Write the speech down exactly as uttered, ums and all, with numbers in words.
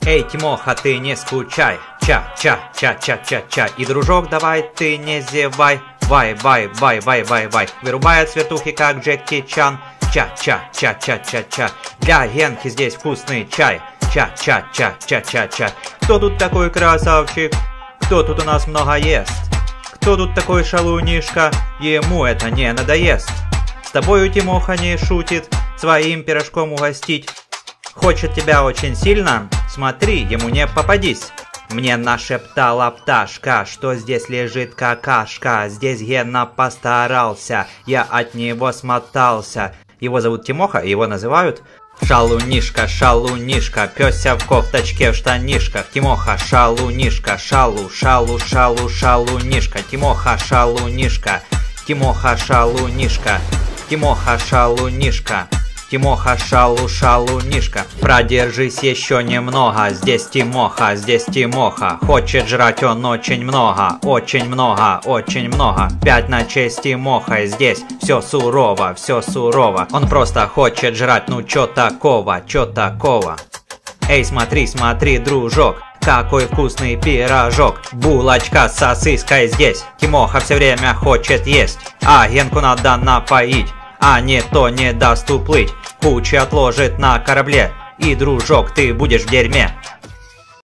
Эй, Тимоха, ты не скучай. Ча-ча-ча-ча-ча-ча. И, дружок, давай ты не зевай. Вай-вай-вай-вай-вай-вай. Вырубает светухи, как Джеки Чан. Ча-ча-ча-ча-ча-ча. Для Генки здесь вкусный чай. Ча-ча-ча-ча-ча-ча. Кто тут такой красавчик? Кто тут у нас много ест? Кто тут такой шалунишка? Ему это не надоест. С тобою Тимоха не шутит, своим пирожком угостить. Хочет тебя очень сильно? Смотри, ему не попадись. Мне нашептала пташка, что здесь лежит какашка. Здесь Гена постарался, я от него смотался. Его зовут Тимоха, и его называют Шалунишка, шалунишка, пёся в кофточке в штанишках. Тимоха, шалунишка, шалу, шалу, шалу, шалунишка. Тимоха, шалунишка, Тимоха, шалунишка, Тимоха, шалунишка. Тимоха, шалу, шалунишка. Продержись еще немного. Здесь Тимоха, здесь Тимоха. Хочет жрать он очень много. Очень много, очень много. Пять ночей с Тимохой здесь. Все сурово, все сурово. Он просто хочет жрать, ну чё такого, чё такого. Эй, смотри, смотри, дружок. Какой вкусный пирожок. Булочка с сосиской здесь. Тимоха все время хочет есть. А Генку надо напоить. А не то не даст уплыть. Кучу отложит на корабле. И, дружок, ты будешь в дерьме.